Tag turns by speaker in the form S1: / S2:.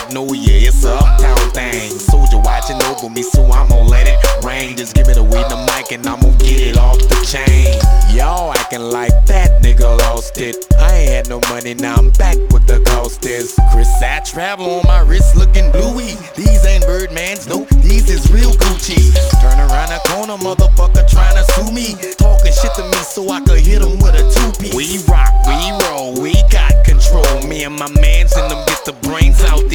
S1: know ya, it's a uptown thing. Soldier watching over me, so I'm gon' let it rain. Just give me the weed and the mic and I'm gon' get it off the chain. Y'all acting like that nigga lost it. I ain't had no money, now I'm back with the cost is. Chris I travel on my wrist looking bluey. These ain't Birdmans, nope, these is real Gucci. Turn around the corner, motherfucker tryna sue me. Talking shit to me so I could hit him with a two-piece. We rock, we roll, we got control. Me and my mans in them get the brains out the